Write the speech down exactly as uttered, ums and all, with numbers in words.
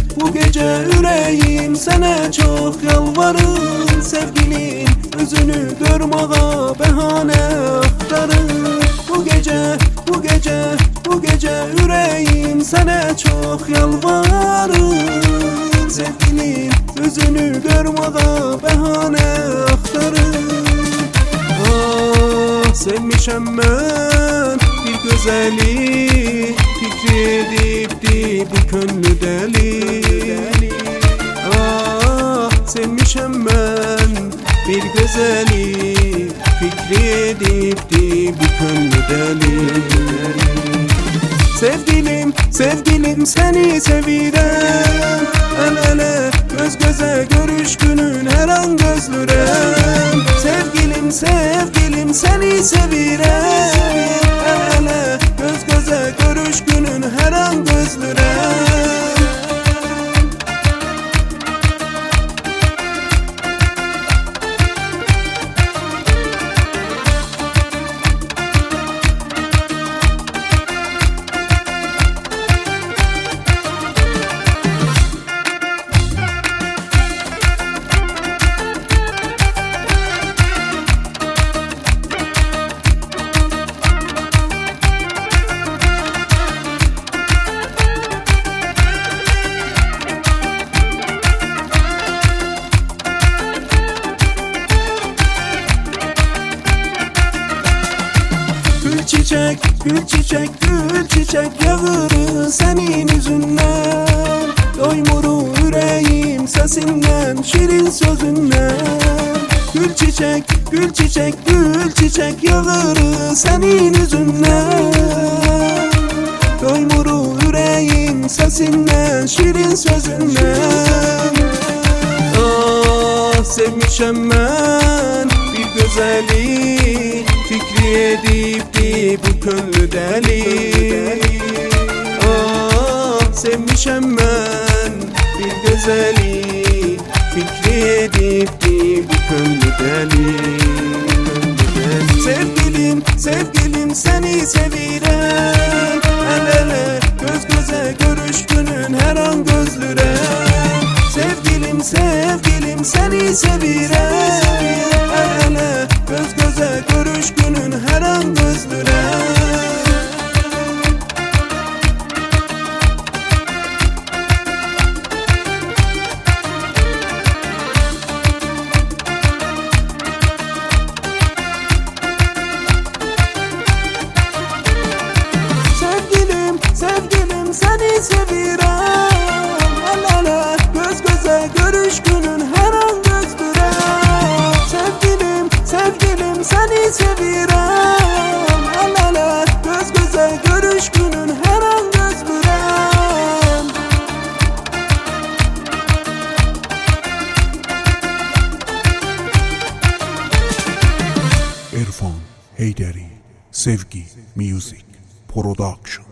bu gece yüreğim sana çok yalvarır. Sevgilim özünü görmağa behane aktarır. Bu gece, bu gece, bu gece yüreğim sana çok yalvarır. Sevgilim özünü görmağa behane aktarır. Ah, sevmişem ben bir güzeli, fikri edipti bu könlü deli. Ah, sevmişem ben bir güzeli, fikri edipti bu könlü deli. Sevgilim, sevgilim seni sevirem, el ele göz göze görüşkünün her an gözlürem. Sevgilim, sevgilim seni sevirem, el ele göz göze görüşkünün her an gözlürem. Gül çiçek, gül çiçek, gül çiçek yağırı senin yüzünden. Doymuru yüreğim sesinden, şirin sözünden. Gül çiçek, gül çiçek, gül çiçek yağırı senin yüzünden. Doymuru yüreğim sesinden, şirin sözünden. Ah, sevmişem ben bir güzeli, fikri edipti bu könlü deli. Ah, sevmişem ben bir güzeli, fikri edipti bu könlü deli. Sevgilim, sevgilim seni sevirem, el ele göz göze görüşkünün her an gözlürem. Sevgilim, sevgilim seni sevirem, el ele göz göze görüşkünün her an gözlürem. Sevgilim, sevgilim seni sevirem, el ele göz göze görüşkünün her an gözlürem. Sevgilim, sevgilim seni sevirem, el ele göz göze görüşkünün her an gözlürem. İrfan Heyderi, Sevgi Music Production.